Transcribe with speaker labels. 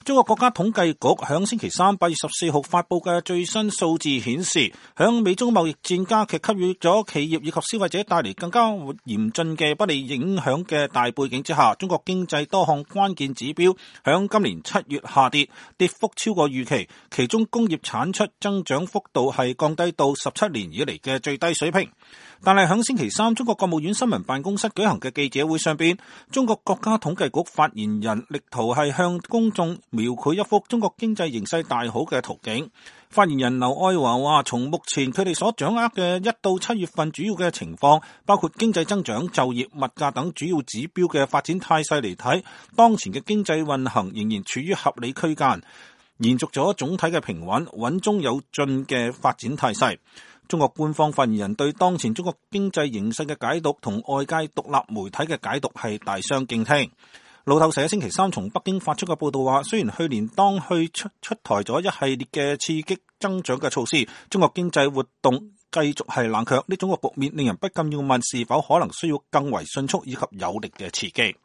Speaker 1: 中國國家統計局響星期三8月14號發佈嘅最新數字顯示，響美中貿易戰加劇給予咗企業以及消費者帶嚟更加嚴峻嘅不利影響嘅大背景之下，中國經濟多項關鍵指標響今年7月下跌，跌幅超過預期，其中工業產出增長幅度係降低到17年以嚟嘅最低水平。但係響星期三，中國國務院新聞辦公室舉行嘅記者會上邊，中國國家統計局發言人力圖係向公眾描繪一幅中國經濟形勢大好嘅圖景。發言人劉愛華話，從目前佢哋所掌握嘅1到7月份主要嘅情況，包括經濟增長、就業、物價等主要指標嘅發展態勢嚟睇，當前嘅經濟運行仍然處於合理區間，延續咗總體嘅平穩、穩中有進嘅發展態勢。中國官方發言人對當前中國經濟形勢嘅解讀同外界獨立媒體嘅解讀係大相徑庭。路透社星期三從北京發出嘅報道話，雖然去年當去出台咗一系列嘅刺激增長嘅措施，中國經濟活動繼續係冷卻，呢種嘅局面令人不禁要問，是否可能需要更為迅速以及有力嘅刺激。